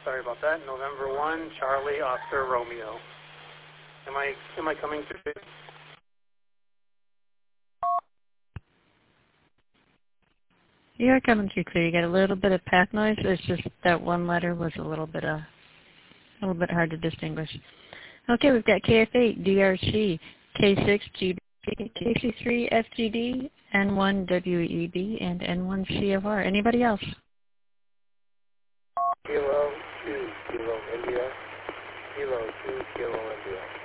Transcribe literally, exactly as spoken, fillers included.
sorry about that. November one, Charlie, Oscar, Romeo. Am I am I coming through? You're coming through clear. You got a little bit of path noise. It's just that one letter was a little bit uh, a little bit hard to distinguish. Okay, we've got K F eight, D R C, K six, G B, K C three, F G D, N one, W E B, and N one, C F R. Anybody else? Kilo two, Kilo India, Kilo two, Kilo India.